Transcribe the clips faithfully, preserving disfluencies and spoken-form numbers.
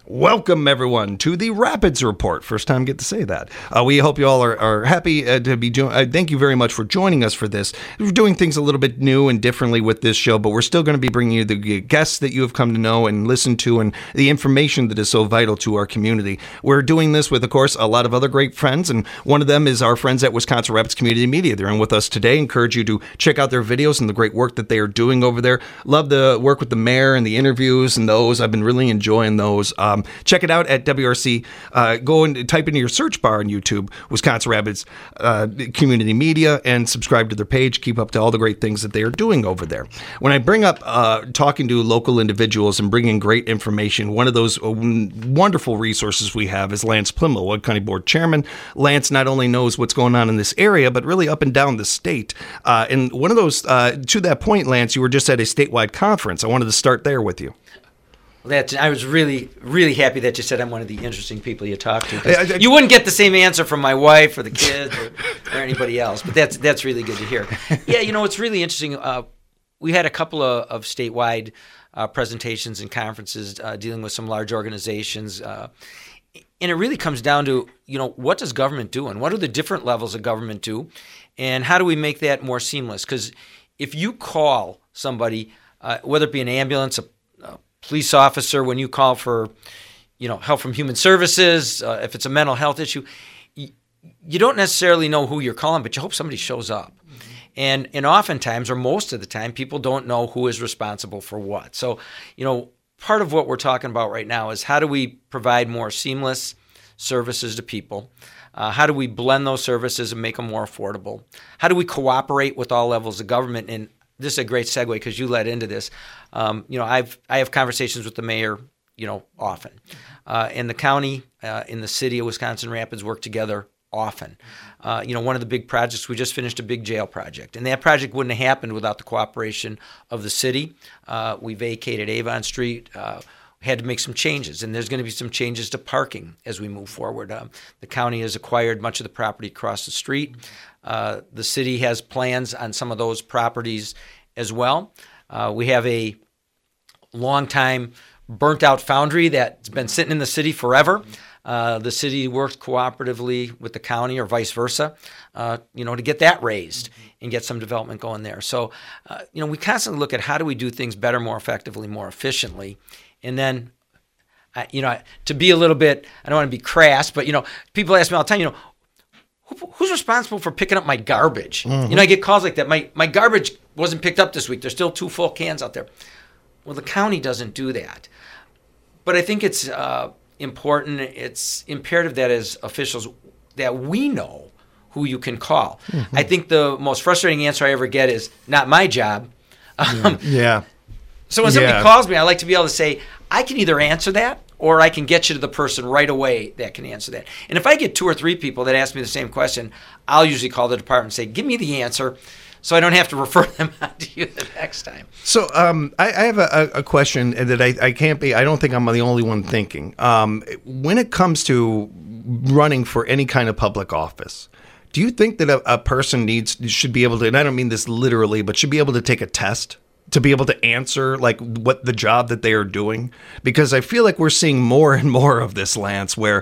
Welcome, everyone, to the Rapids Report. First time I get to say that. Uh, we hope you all are, are happy uh, to be doing. Uh, thank you very much for joining us for this. We're doing things a little bit new and differently with this show, but we're still going to be bringing you the guests that you have come to know and listen to and the information that is so vital to our community. We're doing this with, of course, a lot of other great friends, and one of them is our friends at Wisconsin Rapids Community Media. They're in with us today. Encourage you to check out their videos and the great work that they are doing over there. Love the work with the mayor and the interviews and those. I've been really enjoying those. Um, check it out at W R C. Uh, go and type into your search bar on YouTube, Wisconsin Rapids uh, Community Media, and subscribe to their page. Keep up to all the great things that they are doing over there. When I bring up uh, talking to local individuals and bringing great information, one of those wonderful resources we have is Lance Pliml, Wood County Board Chairman. Lance not only knows what's going on in this area, but really up and down the state. Uh, and one of those, uh, to that point, Lance, you were just at a statewide conference. I wanted to start there with you. That's, I was really, really happy that you said I'm one of the interesting people you talk to. I, I, you wouldn't get the same answer from my wife or the kids or, or anybody else, but that's that's really good to hear. Yeah, you know, it's really interesting. Uh, we had a couple of, of statewide uh, presentations and conferences uh, dealing with some large organizations, uh, and it really comes down to, you know, what does government do, and what do the different levels of government do, and how do we make that more seamless? Because if you call somebody, uh, whether it be an ambulance, a police officer, when you call for, you know, help from human services, uh, if it's a mental health issue, you, you don't necessarily know who you're calling, but you hope somebody shows up. Mm-hmm. And and oftentimes, or most of the time, people don't know who is responsible for what. So, you know, part of what we're talking about right now is how do we provide more seamless services to people? Uh, how do we blend those services and make them more affordable? How do we cooperate with all levels of government? And this is a great segue because you led into this. Um, you know, I've I have conversations with the mayor, you know, often, uh, and the county, uh, in the city of Wisconsin Rapids work together often. Uh, you know, one of the big projects, we just finished a big jail project, and that project wouldn't have happened without the cooperation of the city. Uh, we vacated Avon Street. Uh, had to make some changes, and there's going to be some changes to parking as we move forward. Um, the county has acquired much of the property across the street. Uh, the city has plans on some of those properties as well. Uh, we have a long-time burnt-out foundry that's been sitting in the city forever. Uh, the city works cooperatively with the county, or vice versa, uh, you know, to get that raised and get some development going there. So, uh, you know, we constantly look at how do we do things better, more effectively, more efficiently. And then, uh, you know, to be a little bit, I don't want to be crass, but, you know, people ask me all the time, you know, who, who's responsible for picking up my garbage? Mm-hmm. You know, I get calls like that. My my garbage wasn't picked up this week. There's still two full cans out there. Well, the county doesn't do that. But I think it's uh, important, it's imperative that as officials that we know who you can call. Mm-hmm. I think the most frustrating answer I ever get is, not my job. Um, yeah. So when somebody yeah. calls me, I like to be able to say, I can either answer that or I can get you to the person right away that can answer that. And if I get two or three people that ask me the same question, I'll usually call the department and say, give me the answer so I don't have to refer them on to you the next time. So um, I, I have a, a question that I, I can't be, I don't think I'm the only one thinking. Um, when it comes to running for any kind of public office, do you think that a, a person needs, should be able to, and I don't mean this literally, but should be able to take a test to be able to answer like what the job that they are doing? Because I feel like we're seeing more and more of this, Lance, where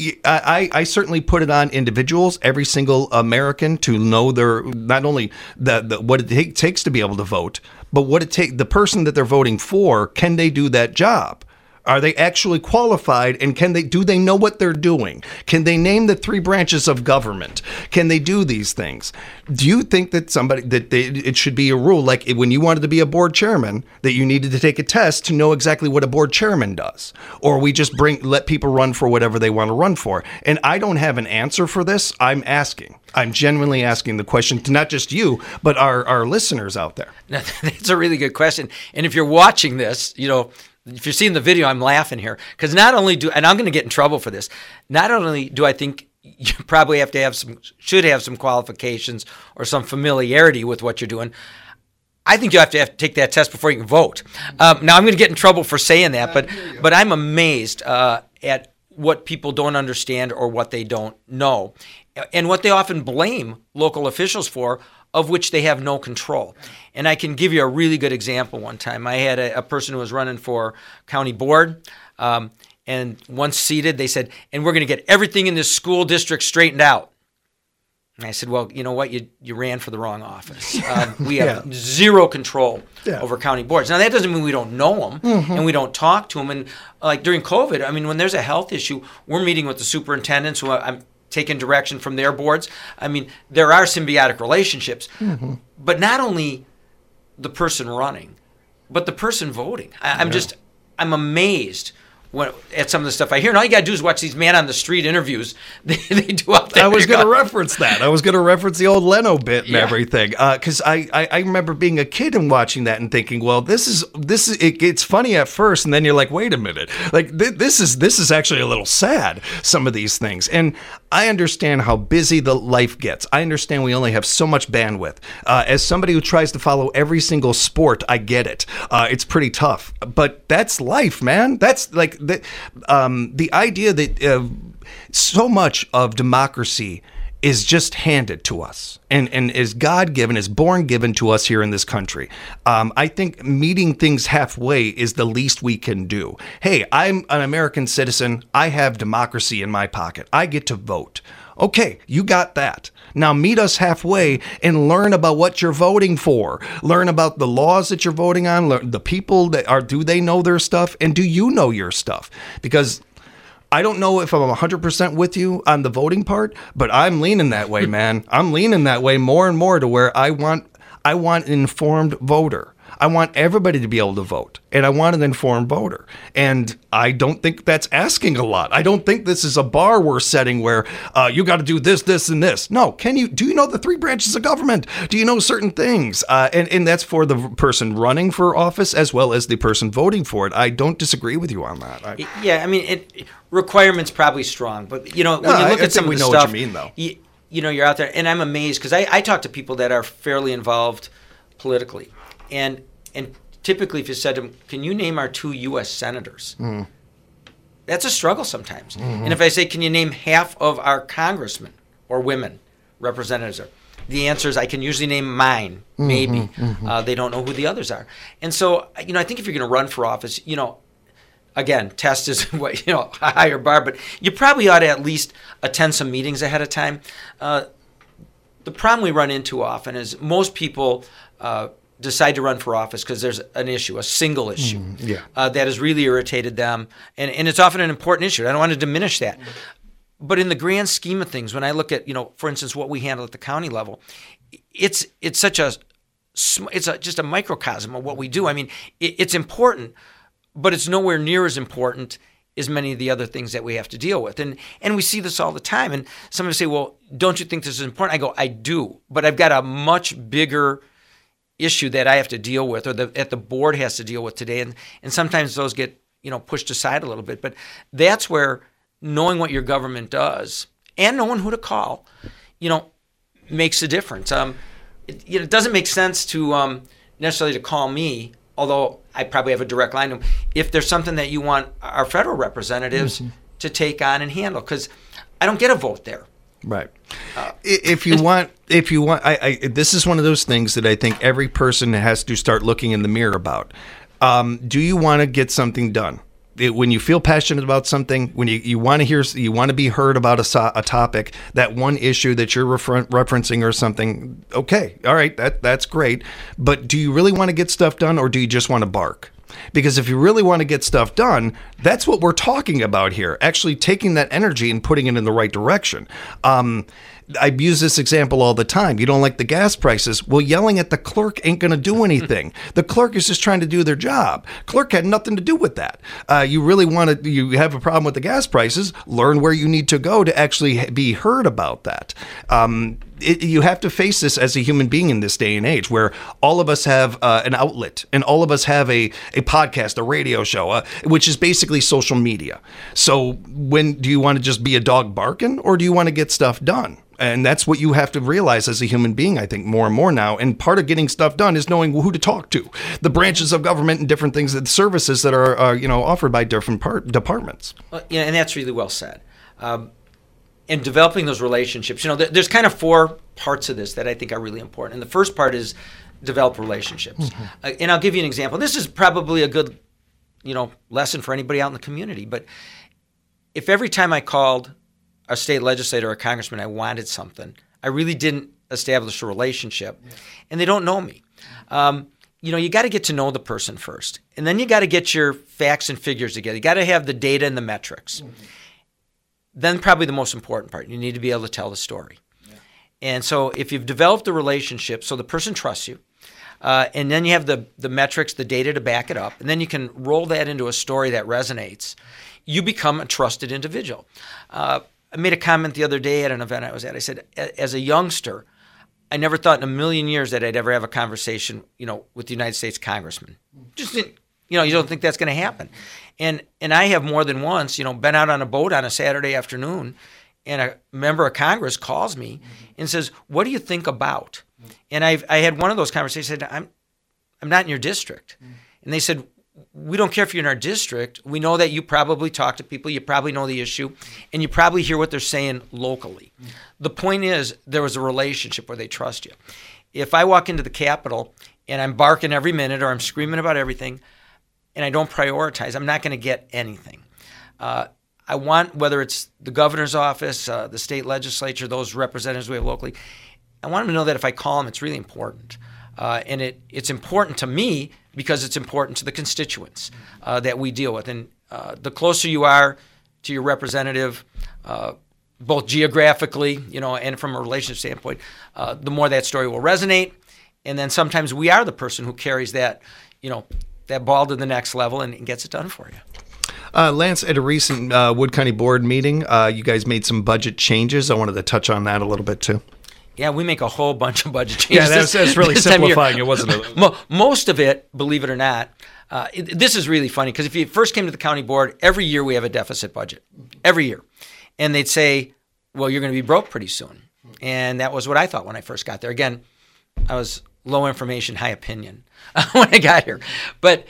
I, I, I certainly put it on individuals, every single American, to know their, not only the, the what it take, takes to be able to vote, but what it take, the person that they're voting for, can they do that job? Are they actually qualified, and can they do they know what they're doing? Can they name the three branches of government? Can they do these things? Do you think that somebody that they, it should be a rule, like when you wanted to be a board chairman, that you needed to take a test to know exactly what a board chairman does? Or we just bring let people run for whatever they want to run for? And I don't have an answer for this. I'm asking. I'm genuinely asking the question to not just you, but our, our listeners out there. That's a really good question. And if you're watching this, you know, if you're seeing the video, I'm laughing here because not only do, and I'm going to get in trouble for this, not only do I think you probably have to have some, should have some qualifications or some familiarity with what you're doing, I think you have to have to take that test before you can vote. Um, now, I'm going to get in trouble for saying that, but but I'm amazed uh, at what people don't understand or what they don't know, and what they often blame local officials for, of which they have no control. And I can give you a really good example. One time I had a, a person who was running for county board, um, And once seated, they said, and we're going to get everything in this school district straightened out. And I said, well, you know what? You you ran for the wrong office. Um, we have yeah. zero control yeah. over county boards. Now, that doesn't mean we don't know them mm-hmm. and we don't talk to them. And like during COVID, I mean, when there's a health issue, we're meeting with the superintendents who I'm taking direction from their boards. I mean, there are symbiotic relationships. Mm-hmm. But not only the person running, but the person voting. I, I'm yeah. just, I'm amazed When, at some of the stuff I hear. And all you got to do is watch these man on the street interviews they, they do out there. I was going to reference that. I was going to reference the old Leno bit and yeah. everything. Because uh, I, I, I remember being a kid and watching that and thinking, well, this is, this is it, it's funny at first. And then you're like, wait a minute. Like, th- this is this is actually a little sad, some of these things. And I understand how busy the life gets. I understand we only have so much bandwidth. Uh, as somebody who tries to follow every single sport, I get it. Uh, it's pretty tough. But that's life, man. That's like... The, um, the idea that uh, so much of democracy is just handed to us and, and is God-given, is born-given to us here in this country. Um, I think meeting things halfway is the least we can do. Hey, I'm an American citizen. I have democracy in my pocket. I get to vote. Okay, you got that. Now meet us halfway and learn about what you're voting for. Learn about the laws that you're voting on, learn the people that are, do they know their stuff? And do you know your stuff? Because I don't know if I'm one hundred percent with you on the voting part, but I'm leaning that way, man. I'm leaning that way more and more to where I want, I want an informed voter. I want everybody to be able to vote, and I want an informed voter. And I don't think that's asking a lot. I don't think this is a bar we're setting where uh, you got to do this, this, and this. No, can you? Do you know the three branches of government? Do you know certain things? Uh, and and that's for the person running for office as well as the person voting for it. I don't disagree with you on that. I, yeah, I mean, it, requirements probably strong, but you know, when no, you look I, at some I of the know stuff, what you mean, though. You, you know, you're out there, and I'm amazed because I, I talk to people that are fairly involved politically. And and typically, if you said to them, "Can you name our two U S senators?" Mm. That's a struggle sometimes. Mm-hmm. And if I say, "Can you name half of our congressmen or women representatives?" Are? The answer is I can usually name mine. Maybe mm-hmm, mm-hmm. Uh, they don't know who the others are. And so, you know, I think if you're going to run for office, you know, again, test is what you know a higher bar, but you probably ought to at least attend some meetings ahead of time. Uh, the problem we run into often is most people. Uh, decide to run for office because there's an issue, a single issue mm, yeah. uh, that has really irritated them. And, and it's often an important issue. I don't want to diminish that. But in the grand scheme of things, when I look at, you know, for instance, what we handle at the county level, it's it's such a, it's a, just a microcosm of what we do. I mean, it, it's important, but it's nowhere near as important as many of the other things that we have to deal with. And and we see this all the time. And somebody say, well, don't you think this is important? I go, I do. But I've got a much bigger issue that I have to deal with, or that the board has to deal with today, and and sometimes those get you know pushed aside a little bit. But that's where knowing what your government does and knowing who to call, you know, makes a difference. Um, it, you know, it doesn't make sense to um, necessarily to call me, although I probably have a direct line to them, if there's something that you want our federal representatives mm-hmm. to take on and handle, because I don't get a vote there. Right. Uh, if you want, if you want, I, I, this is one of those things that I think every person has to start looking in the mirror about. Um, do you want to get something done? It, when you feel passionate about something, when you, you want to hear, you want to be heard about a, a topic, that one issue that you're refer- referencing or something, okay, all right, that that's great. But do you really want to get stuff done, or do you just want to bark? Because if you really want to get stuff done, that's what we're talking about here, actually taking that energy and putting it in the right direction. Um, I use this example all the time. You don't like the gas prices. Well, yelling at the clerk ain't going to do anything. The clerk is just trying to do their job. Clerk had nothing to do with that. Uh, you really want to, you have a problem with the gas prices, learn where you need to go to actually be heard about that. Um, It, you have to face this as a human being in this day and age, where all of us have uh, an outlet, and all of us have a, a podcast, a radio show, uh, which is basically social media. So when do you want to just be a dog barking, or do you want to get stuff done? And that's what you have to realize as a human being, I think, more and more now. And part of getting stuff done is knowing who to talk to, the branches of government and different things, the services that are, uh, you know, offered by different part, departments. Well, yeah, and that's really well said. Um, in developing those relationships, you know, there's kind of four parts of this that I think are really important. And the first part is develop relationships. Mm-hmm. Uh, and I'll give you an example. This is probably a good you know, lesson for anybody out in the community. But if every time I called a state legislator or a congressman, I wanted something, I really didn't establish a relationship, yeah. and they don't know me. Um, you know, you got to get to know the person first, and then you got to get your facts and figures together. You got to have the data and the metrics. Mm-hmm. Then probably the most important part, you need to be able to tell the story. Yeah. And so if you've developed a relationship so the person trusts you, uh, and then you have the, the metrics, the data to back it up, and then you can roll that into a story that resonates, you become a trusted individual. Uh, I made a comment the other day at an event I was at. I said, as a youngster, I never thought in a million years that I'd ever have a conversation, you know, with the United States congressman. Just didn't, you know, you don't think that's going to happen. And and I have more than once, you know, been out on a boat on a Saturday afternoon, and a member of Congress calls me and says, "What do you think about?" And I've I had one of those conversations. I said, "I'm I'm not in your district," and they said, "We don't care if you're in our district. We know that you probably talk to people. You probably know the issue, and you probably hear what they're saying locally." The point is, there was a relationship where they trust you. If I walk into the Capitol and I'm barking every minute or I'm screaming about everything, and I don't prioritize, I'm not going to get anything. Uh, I want, whether it's the governor's office, uh, the state legislature, those representatives we have locally, I want them to know that if I call them, it's really important. Uh, and it, it's important to me because it's important to the constituents uh, that we deal with. And uh, the closer you are to your representative, uh, both geographically, you know, and from a relationship standpoint, uh, the more that story will resonate. And then sometimes we are the person who carries that, you know, that ball to the next level and, and gets it done for you. Uh, Lance, at a recent uh, Wood County Board meeting, uh, you guys made some budget changes. I wanted to touch on that a little bit too. Yeah, we make a whole bunch of budget changes. Yeah, that's, that's really simplifying it, wasn't it? Most of it, believe it or not, uh, it, this is really funny because if you first came to the county board, every year we have a deficit budget. Every year. And they'd say, well, you're going to be broke pretty soon. And that was what I thought when I first got there. Again, I was low information, high opinion when I got here. But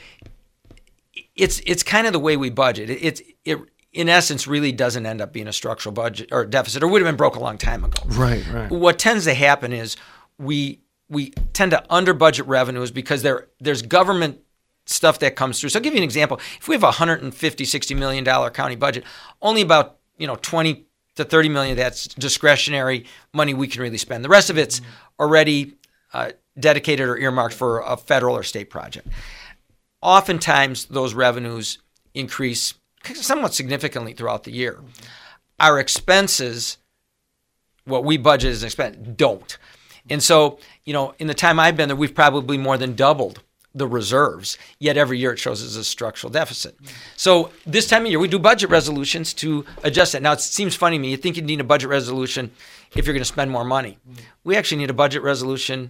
it's it's kind of the way we budget. It, it's it in essence really doesn't end up being a structural budget or deficit, or would have been broke a long time ago. Right, right. What tends to happen is we we tend to under budget revenues because there there's government stuff that comes through. So I'll give you an example. If we have a one hundred fifty, sixty million dollars county budget, only about, you know, twenty to thirty million of that's discretionary money we can really spend. The rest of it's already uh, dedicated or earmarked for a federal or state project. Oftentimes, those revenues increase somewhat significantly throughout the year. Our expenses, what we budget as an expense, don't. And so, you know, in the time I've been there, we've probably more than doubled the reserves, yet every year it shows as a structural deficit. So this time of year, we do budget resolutions to adjust that. Now, it seems funny to me. You think you need a budget resolution if you're going to spend more money. We actually need a budget resolution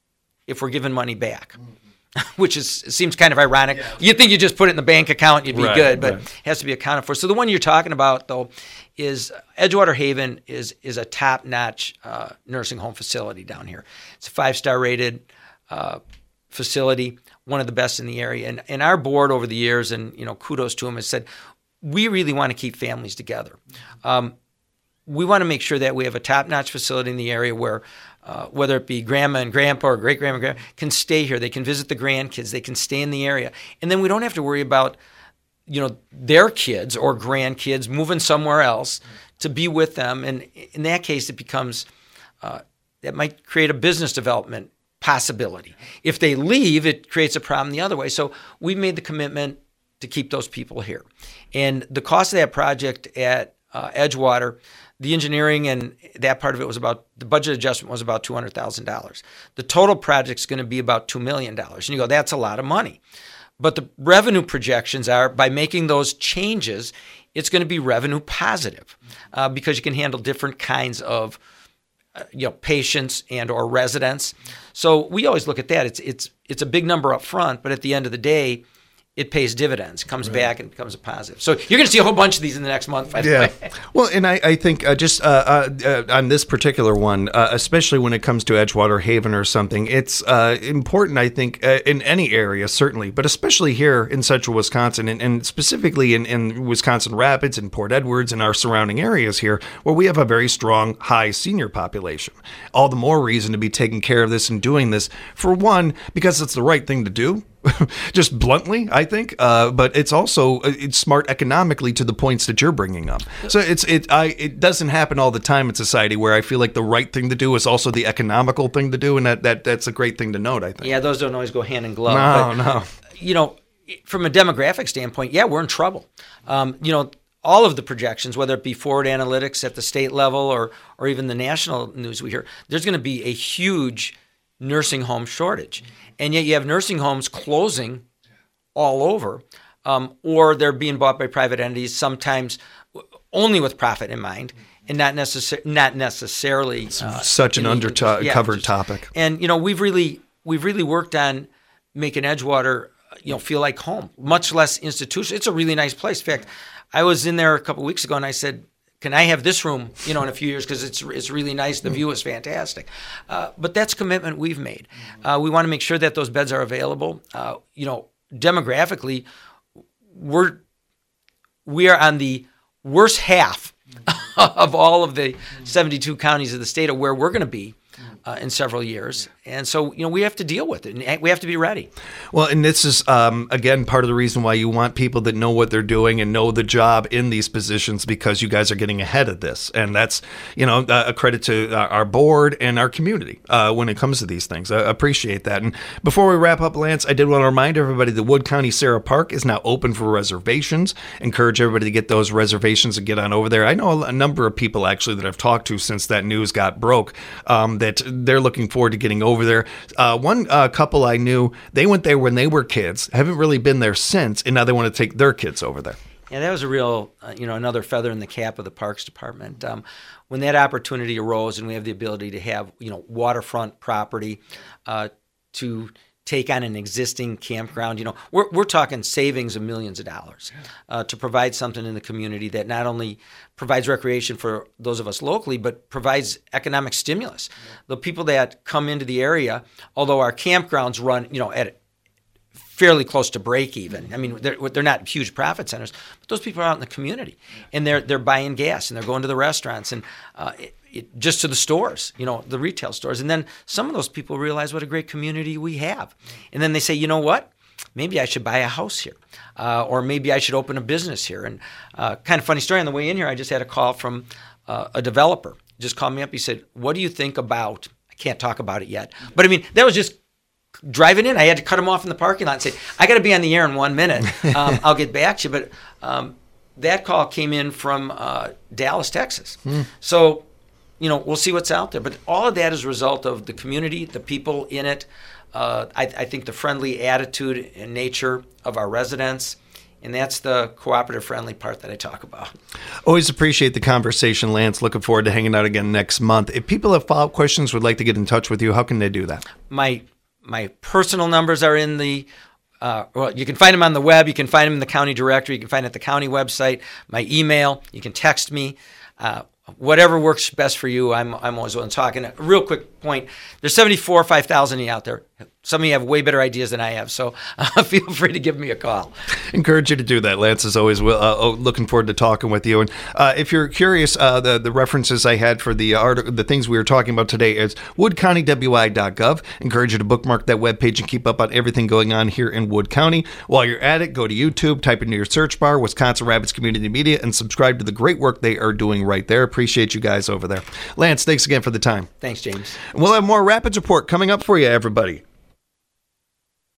if we're giving money back, which is seems kind of ironic. Yeah. You'd think you just put it in the bank account, you'd be right, good, but right. It has to be accounted for. So the one you're talking about, though, is Edgewater Haven is is a top-notch uh, nursing home facility down here. It's a five-star rated uh, facility, one of the best in the area. And and our board over the years, and you know, kudos to them, has said, we really want to keep families together. Um, we want to make sure that we have a top-notch facility in the area where Uh, whether it be grandma and grandpa or great-grandma and grandpa, can stay here. They can visit the grandkids. They can stay in the area. And then we don't have to worry about, you know, their kids or grandkids moving somewhere else to be with them. And in that case, it becomes, uh, that might create a business development possibility. If they leave, it creates a problem the other way. So we made the commitment to keep those people here. And the cost of that project at uh, Edgewater, the engineering and that part of it was about, the budget adjustment was about two hundred thousand dollars. The total project's going to be about two million dollars. And you go, that's a lot of money. But the revenue projections are, by making those changes, it's going to be revenue positive uh, because you can handle different kinds of uh, you know, patients and or residents. So we always look at that. It's it's it's a big number up front, but at the end of the day, it pays dividends, comes right. back and becomes a positive. So you're going to see a whole bunch of these in the next month, by the yeah. way. Well, and I, I think uh, just uh, uh, uh, on this particular one, uh, especially when it comes to Edgewater Haven or something, it's uh, important, I think, uh, in any area, certainly, but especially here in central Wisconsin, and, and specifically in, in Wisconsin Rapids and Port Edwards and our surrounding areas here, where we have a very strong, high senior population. All the more reason to be taking care of this and doing this, for one, because it's the right thing to do, just bluntly, I think. Uh, but it's also it's smart economically to the points that you're bringing up. So it's it I it doesn't happen all the time in society where I feel like the right thing to do is also the economical thing to do, and that, that that's a great thing to note, I think. Yeah, those don't always go hand in glove. No, but, no. You know, from a demographic standpoint, yeah, we're in trouble. Um, you know, all of the projections, whether it be Forward Analytics at the state level or or even the national news we hear, there's going to be a huge nursing home shortage. And yet you have nursing homes closing all over, um, or they're being bought by private entities, sometimes only with profit in mind, and not, necessar- not necessarily uh, such an undercovered yeah, topic. And you know, we've really we've really worked on making Edgewater, you know, feel like home, much less institutional. It's a really nice place. In fact, I was in there a couple of weeks ago, and I said, can I have this room, you know, in a few years, because it's it's really nice. The view is fantastic. Uh, but that's a commitment we've made. Uh, we want to make sure that those beds are available. Uh, you know, demographically, we're we are on the worst half of all of the seventy-two counties of the state of where we're going to be uh, in several years. And so, you know, we have to deal with it, and we have to be ready. Well, and this is, um, again, part of the reason why you want people that know what they're doing and know the job in these positions, because you guys are getting ahead of this. And that's, you know, a credit to our board and our community uh, when it comes to these things. I appreciate that. And before we wrap up, Lance, I did want to remind everybody that Wood County Sarah Park is now open for reservations. Encourage everybody to get those reservations and get on over there. I know a number of people, actually, that I've talked to since that news got broke, um, that they're looking forward to getting over there. Uh, one uh, couple I knew, they went there when they were kids, haven't really been there since, and now they want to take their kids over there. Yeah, that was a real, uh, you know, another feather in the cap of the Parks Department. Um, when that opportunity arose and we have the ability to have, you know, waterfront property uh, to take on an existing campground, you know, we're we're talking savings of millions of dollars uh, to provide something in the community that not only provides recreation for those of us locally, but provides economic stimulus. The people that come into the area, although our campgrounds run, you know, at fairly close to break even. I mean, they're, they're not huge profit centers, but those people are out in the community, and they're they're buying gas, and they're going to the restaurants, and uh, it, it, just to the stores, you know, the retail stores. And then some of those people realize what a great community we have. And then they say, you know what? Maybe I should buy a house here, uh, or maybe I should open a business here. And uh, kind of funny story, on the way in here, I just had a call from uh, a developer. Just called me up. He said, what do you think about, I can't talk about it yet, but I mean, that was just driving in. I had to cut him off in the parking lot and say, I got to be on the air in one minute. Um, I'll get back to you. But um, that call came in from uh, Dallas, Texas. Mm. So, you know, we'll see what's out there. But all of that is a result of the community, the people in it. Uh, I, I think the friendly attitude and nature of our residents. And that's the cooperative friendly part that I talk about. Always appreciate the conversation, Lance. Looking forward to hanging out again next month. If people have follow-up questions, would like to get in touch with you, how can they do that? My my personal numbers are in the, uh, well, you can find them on the web. You can find them in the county directory. You can find it at the county website. My email, you can text me. Uh, whatever works best for you, I'm I'm always willing to talk. And a real quick point, there's seventy-four or five thousand of you out there. Some of you have way better ideas than I have, so uh, feel free to give me a call. Encourage you to do that. Lance is always uh, looking forward to talking with you. And uh, if you're curious, uh, the the references I had for the article, the things we were talking about today is wood county w i dot gov. Encourage you to bookmark that webpage and keep up on everything going on here in Wood County. While you're at it, go to YouTube, type into your search bar Wisconsin Rapids Community Media, and subscribe to the great work they are doing right there. Appreciate you guys over there. Lance, thanks again for the time. Thanks, James. And we'll have more Rapids Report coming up for you, everybody.